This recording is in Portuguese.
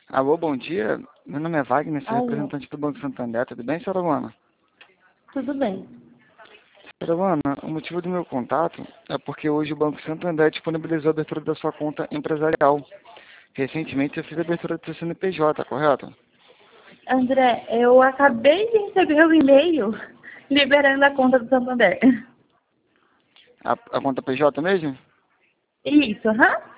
Alô, bom dia. Meu nome é Wagner, sou Alô. representante do Banco Santander. Tudo bem, senhora Luana? Tudo bem. Senhora Luana, o motivo do meu contato é porque hoje o Banco Santander disponibilizou a abertura da sua conta empresarial. Recentemente eu fiz a abertura do seu CNPJ, correto? André, eu acabei de receber o e-mail liberando a conta do Santander. A conta PJ mesmo? Isso, aham?